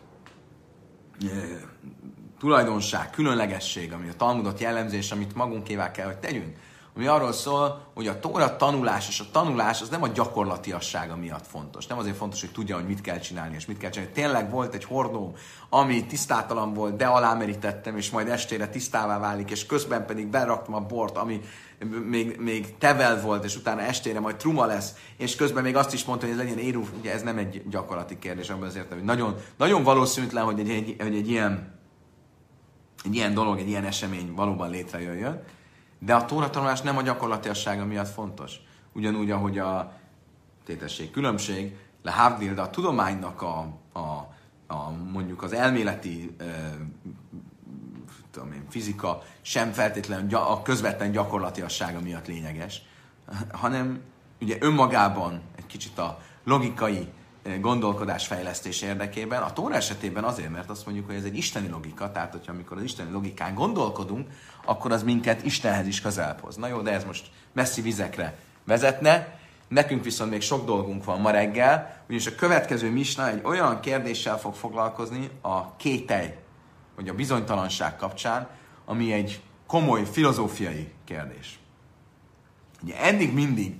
tulajdonság, különlegesség, ami a Talmudot jellemző, és amit magunkévá kell, hogy tegyünk, ami arról szól, hogy a Tóra tanulás és a tanulás az nem a gyakorlatiassága miatt fontos. Nem azért fontos, hogy tudja, hogy mit kell csinálni, és mit kell csinálni. Tényleg volt egy hordóm, ami tisztátalan volt, de alámerítettem, és majd estére tisztává válik, és közben pedig beraktam a bort, ami még tevel volt, és utána estére majd truma lesz, és közben még azt is mondta, hogy ez legyen éruv. Ugye ez nem egy gyakorlati kérdés, abban az értem, hogy nagyon, nagyon valószínűtlen, hogy egy ilyen dolog, egy ilyen esemény valóban létrejöjjön. De a Tóra tanulás nem a gyakorlatiassága miatt fontos. Ugyanúgy, ahogy a tétesség különbség, de a tudománynak mondjuk az elméleti fizika sem feltétlenül a közvetlen gyakorlatiassága miatt lényeges, hanem ugye önmagában egy kicsit a logikai gondolkodás fejlesztés érdekében. A Tóra esetében azért, mert azt mondjuk, hogy ez egy isteni logika, tehát hogyha amikor az isteni logikán gondolkodunk, akkor az minket Istenhez is közelebb hoz. Na jó, de ez most messzi vizekre vezetne. Nekünk viszont még sok dolgunk van ma reggel, ugyanis a következő misna egy olyan kérdéssel fog foglalkozni a kételj, vagy a bizonytalanság kapcsán, ami egy komoly filozófiai kérdés. Ugye eddig mindig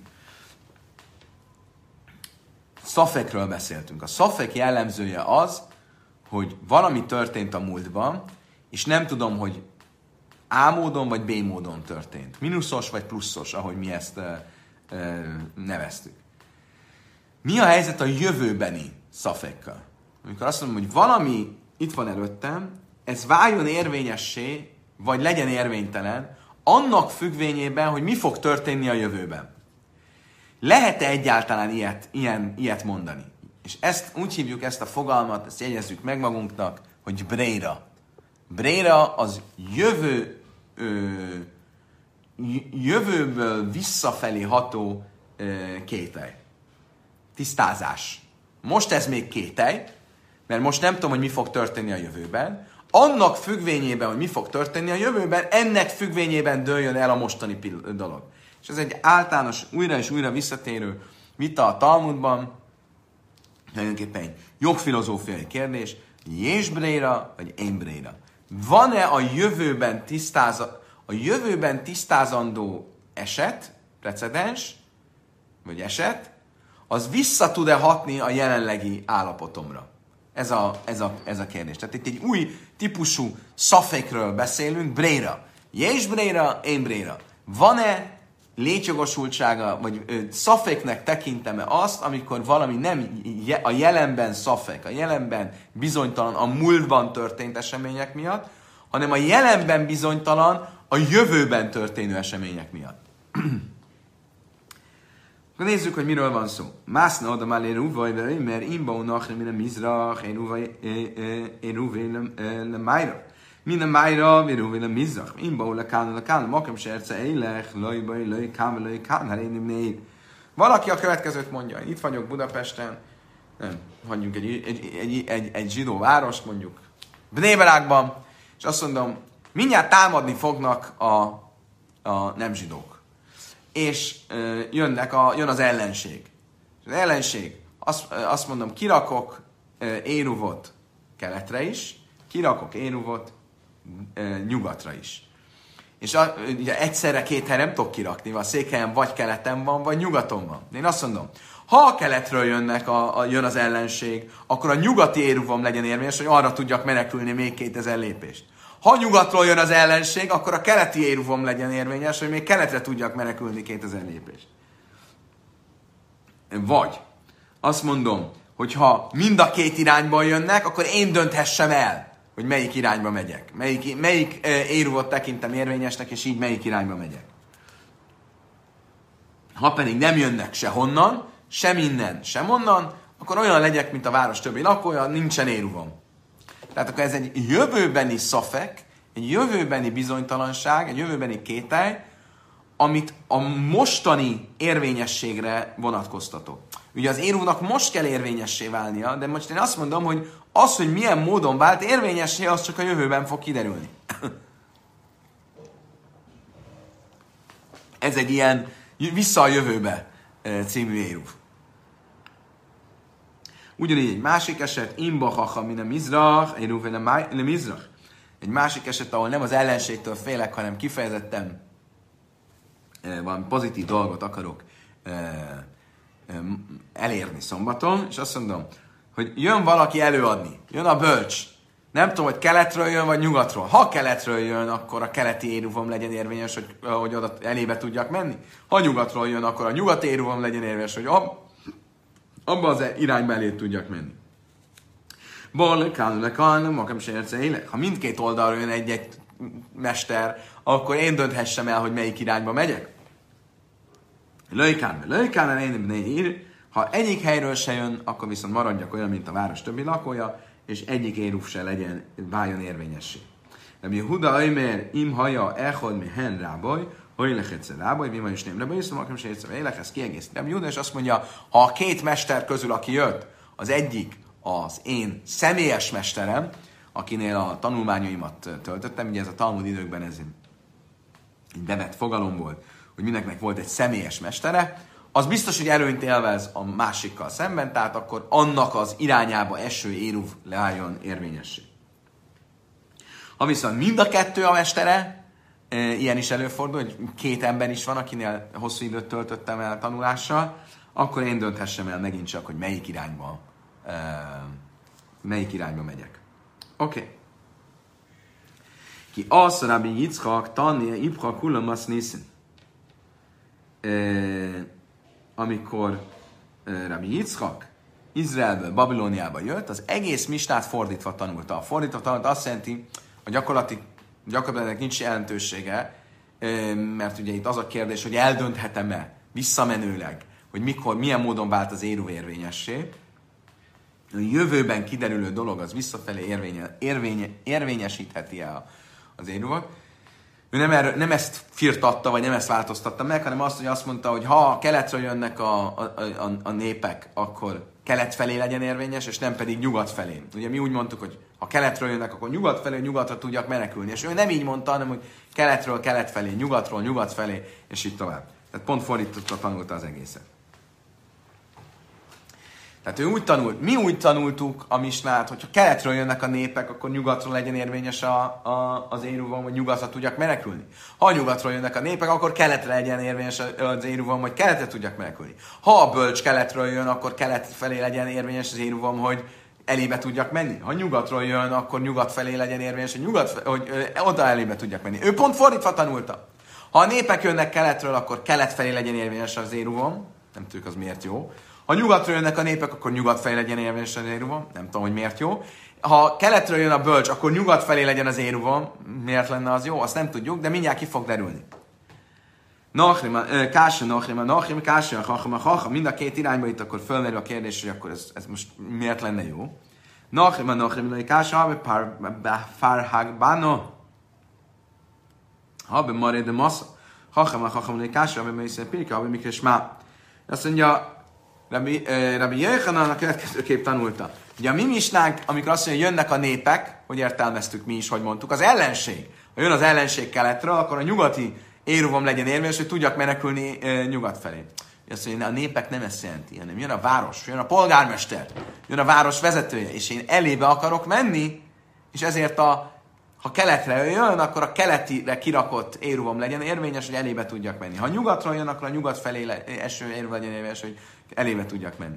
szafekről beszéltünk. A szafek jellemzője az, hogy valami történt a múltban, és nem tudom, hogy A módon vagy B módon történt. Minuszos vagy pluszos, ahogy mi ezt neveztük. Mi a helyzet a jövőbeni szafekkal? Amikor azt mondom, hogy valami itt van előttem, ez váljon érvényessé, vagy legyen érvénytelen, annak függvényében, hogy mi fog történni a jövőben. Lehet-e egyáltalán ilyet mondani? És úgy hívjuk ezt a fogalmat, ezt jegyezzük meg magunknak, hogy bréra. Bréra az jövőből visszafelé ható kételj. Tisztázás. Most ez még kételj, mert most nem tudom, hogy mi fog történni a jövőben. annak függvényében, hogy mi fog történni a jövőben, ennek függvényében dőljön el a mostani dolog. És ez egy általános, újra és újra visszatérő vita a Talmudban, tulajdonképpen egy jogfilozófiai kérdés, jésbréra vagy énbréra. Van-e a jövőben tisztázandó eset, precedens, vagy eset, az vissza tud-e hatni a jelenlegi állapotomra? Ez a kérdés. Tehát itt egy új típusú szafékről beszélünk, bréra. Jés bréra, én bréra. Van-e létjogosultsága, vagy szaféknek tekintem-e azt, amikor valami nem a jelenben szafék, a jelenben bizonytalan a múltban történt események miatt, hanem a jelenben bizonytalan a jövőben történő események miatt. Akkor nézzük, hogy miről van szó. Mászna oda már éruvaj, mert imbau nachre, minden mizrach, éruvaj le májra. Minden májra, éruvaj le mizrach. Imbau le kán, makam serce, élech, lajbaj, laj, kán, hát én négy. Valaki a következőt mondja. Itt vagyok Budapesten, nem, hagyjunk egy zsidó várost, mondjuk Bnéberákban, és azt mondom, mindjárt támadni fognak a nem zsidók. És jön az ellenség. És az ellenség, azt mondom, kirakok Éruvot keletre is, kirakok Éruvot nyugatra is. És ugye egyszerre két helyre nem tudok kirakni, a székhelyem vagy keleten van, vagy nyugaton van. Én azt mondom, ha a keletről jön az ellenség, akkor a nyugati Éruvom legyen érvényes, hogy arra tudjak menekülni még 2000 lépést. Ha nyugatról jön az ellenség, akkor a keleti Éruvom legyen érvényes, hogy még keletre tudjak menekülni 2000 lépést. Vagy azt mondom, hogy ha mind a két irányban jönnek, akkor én dönthessem el, hogy melyik irányba megyek. Melyik Éruvot tekintem érvényesnek, és így melyik irányba megyek. Ha pedig nem jönnek se honnan, sem innen, sem onnan, akkor olyan legyek, mint a város többi lakója, nincsen Éruvom. Tehát akkor ez egy jövőbeni szafek, egy jövőbeni bizonytalanság, egy jövőbeni kételj, amit a mostani érvényességre vonatkoztatok. Ugye az Éruvnak most kell érvényessé válnia, de most én azt mondom, hogy az, hogy milyen módon vált érvényessé, az csak a jövőben fog kiderülni. Ez egy ilyen vissza a jövőbe című Éruv. Ugyanígy egy másik eset, imba hacha min mizrach, Éruv le mizrach. Egy másik eset, ahol nem az ellenségtől félek, hanem kifejezetten valami pozitív dolgot akarok elérni szombaton, és azt mondom, hogy jön valaki előadni, jön a bölcs. Nem tudom, hogy keletről jön, vagy nyugatról. Ha keletről jön, akkor a keleti Éruvom legyen érvényes, hogy oda elébe tudjak menni. Ha nyugatról jön, akkor a nyugati Éruvom legyen érvényes, hogy abba az irányba elé tudjak menni. Ha mindkét oldalról jön egy mester, akkor én dönthessem el, hogy melyik irányba megyek. Ha egyik helyről se jön, akkor viszont maradjak olyan, mint a város többi lakója, és egyik Éruv se váljon érvényessé. Rabbi Yehuda Aimer im haja echod mi hen rábaj, hogy lechetsze rábaj, mi ma is nem rábaj, szóval akkor sem értsze, élek, ez kiegészít. Rabbi Yehuda és azt mondja, ha a két mester közül, aki jött, az egyik az én személyes mesterem, akinél a tanulmányaimat töltöttem, ugye ez a Talmud időkben ez egy bevett fogalom volt, hogy mindenkinek volt egy személyes mestere, az biztos, hogy előnyt élvez a másikkal szemben, tehát akkor annak az irányába eső Éruv leálljon érvényessé. Ha viszont mind a kettő a mestere, ilyen is előfordul, hogy két ember is van, akinél hosszú időt töltöttem el tanulással, akkor én dönthessem el megint csak, hogy melyik irányba megyek. Oké. Ki az Rabbi Yitzchak tannia ibcha kulamas niszin. Amikor Rabbi Yitzchak Izraelből, Babilóniába jött, az egész misnát fordítva tanulta. A fordítva tanulta azt jelenti, hogy gyakorlatilag nincs jelentősége, mert ugye itt az a kérdés, hogy eldönthetem-e visszamenőleg, hogy mikor, milyen módon vált az Éruv érvényessé. A jövőben kiderülő dolog az visszafelé érvényesítheti-e az Éruvot. nem ezt firtatta, vagy nem ezt változtatta meg, hanem azt, hogy azt mondta, hogy ha keletről jönnek a népek, akkor kelet felé legyen érvényes, és nem pedig nyugat felé. Ugye mi úgy mondtuk, hogy ha keletről jönnek, akkor nyugat felé, nyugatra tudjak menekülni. És ő nem így mondta, hanem hogy keletről kelet felé, nyugatról nyugat felé, és így tovább. Tehát pont fordította, tanulta az egészet. Tehát ő úgy tanult, mi úgy tanultuk a misnát, hogyha keletről jönnek a népek, akkor nyugatról legyen érvényes az éruvam, hogy nyugatra tudjak menekülni. Ha nyugatról jönnek a népek, akkor keletre legyen érvényes az éruvam, hogy keletre tudjak menekülni. Ha a bölcs keletről jön, akkor kelet felé legyen érvényes az éruvam, hogy elébe tudjak menni. Ha nyugatról jön, akkor nyugat felé legyen érvényes, hogy oda elébe tudjak menni. Ő pont fordítva tanulta. Ha a népek jönnek keletről, akkor kelet felé legyen érvényes az éruvam. Nem tudjuk, az miért jó. Ha nyugatról jönnek a népek, akkor nyugat felé legyen érvényes az éruvam. Nem tudom, hogy miért jó. Ha keletről jön a bölcs, akkor nyugat felé legyen az éruvam. Miért lenne az jó? Azt nem tudjuk, de mindjárt ki fog derülni. Kásja, mind a két irányba itt akkor fölmerül a kérdés, hogy akkor ez most miért lenne jó. Kásja, farhagbano. Habe maré de massa. Kásja, pirka, mikor smá. Azt mondja, Rabbi Jöjjhanan a következőképp tanulta. Ugye a mi misnánk, amikor azt mondja, jönnek a népek, hogy értelmeztük mi is, hogy mondtuk, az ellenség. Ha jön az ellenség keletről, akkor a nyugati éruvam legyen érvényes, hogy tudjak menekülni nyugat felé. Azt mondja, a népek nem ezt jelenti, hanem jön a város, jön a polgármester, jön a város vezetője, és én elébe akarok menni, és ezért ha keletre jön, akkor a keletire kirakott éruvam legyen érvényes, hogy elébe tudjak menni. Ha nyugatról jön, akkor a nyugat felé eső éruvam legyen érvényes, hogy elébe tudjak menni.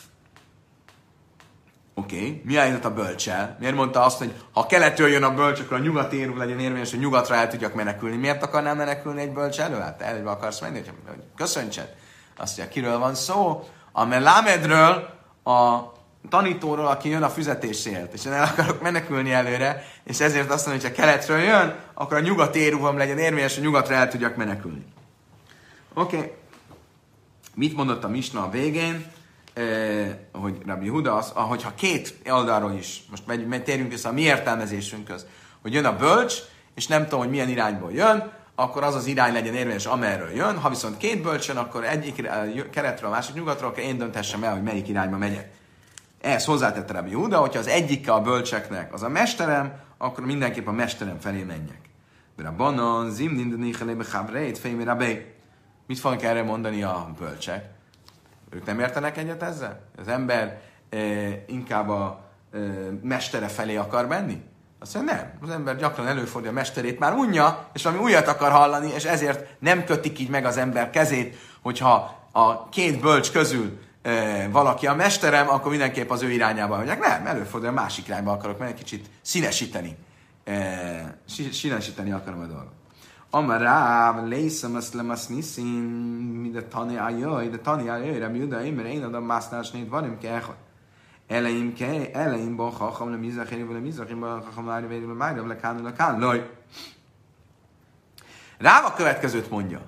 Oké, mi állított a bölcsel? Miért mondta azt, hogy ha keletről jön a bölcs, akkor a nyugati éruvam legyen érvényes, hogy nyugatra el tudjak menekülni? Miért akarnám menekülni egy bölcs elő? Hát elébe akarsz menni, hogy köszöntsen. Azt mondja, kiről van szó? A Melámedről, a tanítóról, aki jön a fizetésért, és én el akarok menekülni előre, és ezért azt mondom, hogy ha keletről jön, akkor a nyugati éruvam legyen érvényes, hogy nyugatra el tudjak menekülni. Oké. Mit mondott a misna a végén? Hogy Rabbi Huda, hogyha két oldalról is, most térjünk vissza a mi értelmezésünkhöz, hogy jön a bölcs, és nem tudom, hogy milyen irányból jön, akkor az az irány legyen érvényes, amerről jön. Ha viszont két bölcs jön, akkor egyik keletről, a másik nyugatról, akkor én döntessem el, hogy melyik irányba megyek. Ehhez hozzátette Rabbi Huda, hogyha az egyike a bölcseknek az a mesterem, akkor mindenképp a mesterem felé menjek. De a banan, zimnin, mit fognak erre mondani a bölcsek? Ők nem értenek egyet ezzel? Az ember inkább a mestere felé akar menni? Azt mondja, nem. Az ember gyakran előfordul, a mesterét már unja, és valami újat akar hallani, és ezért nem kötik így meg az ember kezét, hogyha a két bölcs közül valaki a mesterem, akkor mindenképp az ő irányába mondják. Nem, előfordul, a másik irányba akarok menni, kicsit színesíteni. Színesíteni akarom a dolgot. Amaráv, lészem ezt lemaszniszin, de tani ajaj, Rabbi Huda, én adom másznásnét, vanim kell. Eleimben hacham le mizrachim, hacham májra, le kán, loj. Ráv a következőt mondja.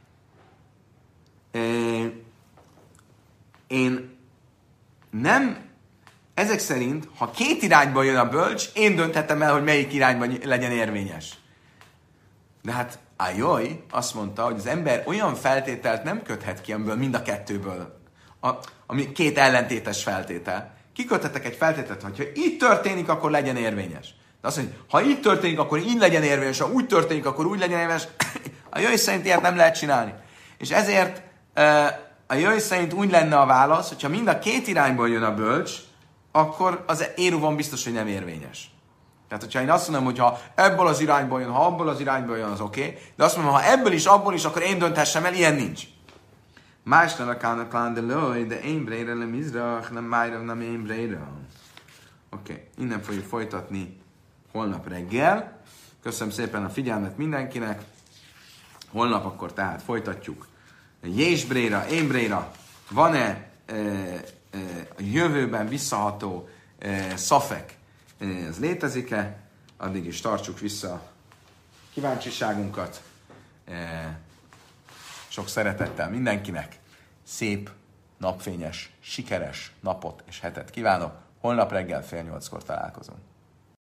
Én nem, ezek szerint, ha két irányban jön a bölcs, én dönthetem el, hogy melyik irányban legyen érvényes. De hát Ajaj azt mondta, hogy az ember olyan feltételt nem köthet ki, amiből mind a kettőből, ami két ellentétes feltétel. Kiköthetek egy feltételt, hogy ha így történik, akkor legyen érvényes. De azt mondja, ha így történik, akkor így legyen érvényes, ha úgy történik, akkor úgy legyen érvényes. A jöjj szerint ilyet nem lehet csinálni. És ezért a jöjj szerint úgy lenne a válasz, hogyha mind a két irányból jön a bölcs, akkor az éruvam biztos, hogy nem érvényes. Tehát, hogyha én azt mondom, hogy ha ebből az irányból jön, ha abból az irányból jön, az oké. De azt mondom, ha ebből is, abból is, akkor én dönthessem el, ilyen nincs. Másnál a kának lán de lőj, de én brére nem izrach, nem májra, nem én brére. Oké, innen fogjuk folytatni holnap reggel. Köszönöm szépen a figyelmet mindenkinek. Holnap akkor tehát folytatjuk. Jés bréra, én bréra. Van-e a jövőben visszaható szafek? Ez létezik-e? Addig is tartsuk vissza kíváncsiságunkat. Sok szeretettel mindenkinek. Szép, napfényes, sikeres napot és hetet kívánok. Holnap reggel 7:30-kor találkozunk.